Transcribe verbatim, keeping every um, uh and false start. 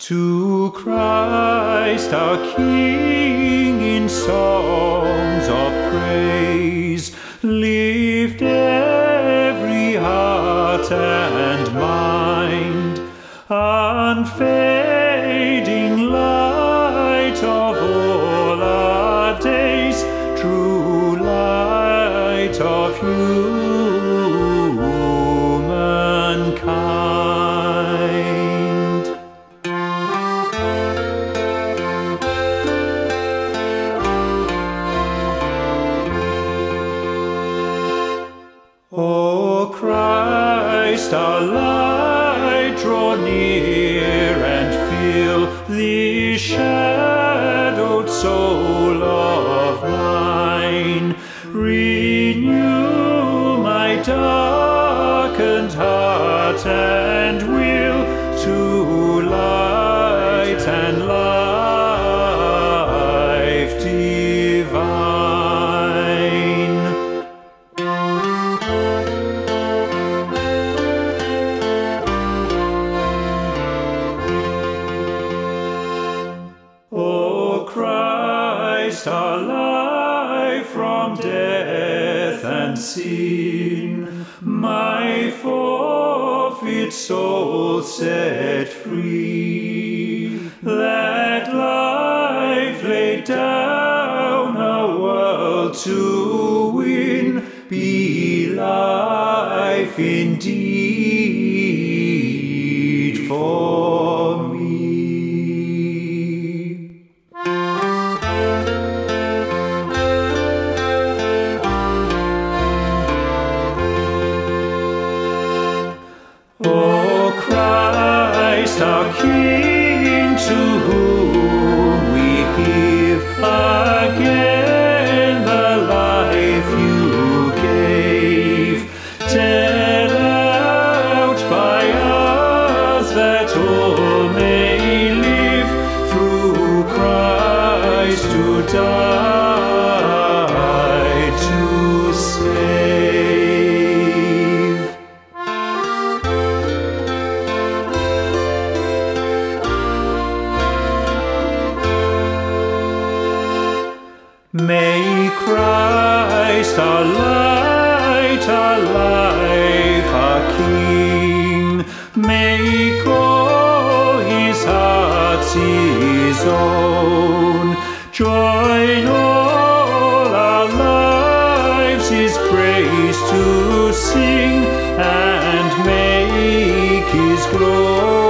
To Christ our King in songs of praise lift every heart and mind, unfading light of all our days, true light of humankind. O Christ our light, draw near and fill this shadowed soul of mine. Renew my darkened heart and will to light and life divine. O Christ our life from death and sin, my forfeit soul set free, that life laid down a world to win, be life indeed for me. O Christ our King, to whom we give again the life you gave, dealt out by us that all may live, through Christ who died to save. May Christ our light, our life, our King, make all his heart his own, join all our lives his praise to sing, and make his glory